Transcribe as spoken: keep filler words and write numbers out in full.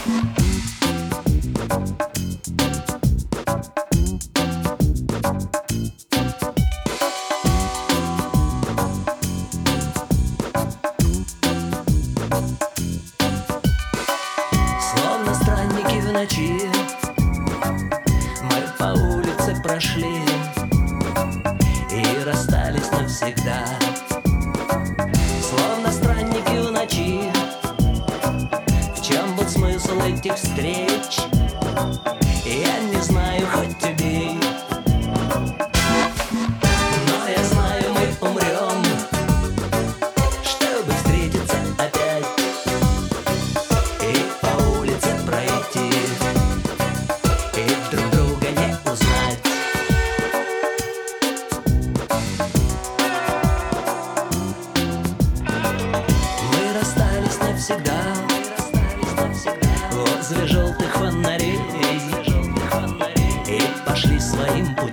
Словно странники в ночи мы по улице прошли и расстались навсегда. Словно странники в ночи. В чем был смысл этих встреч? Я не знаю, хоть убей. Но я знаю, мы умрем, чтобы встретиться опять и по улице пройти, и друг друга не узнать. Мы расстались навсегда возле желтых фонарей и пошли своим путем.